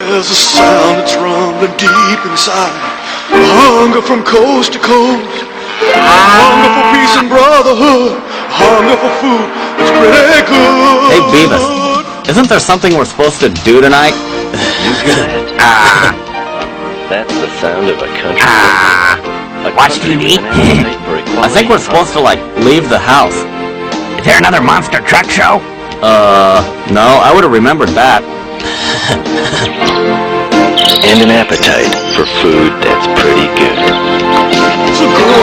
There's a sound that's rumbling deep inside. A hunger from coast to coast. A hunger for peace and brotherhood. A hunger for food that's pretty good. Hey, Beavis, isn't there something we're supposed to do tonight? That's the sound of a country. Watch TV? I think we're supposed to, leave the house. Is there another monster truck show? No, I would have remembered that. And an appetite for food that's pretty good. So go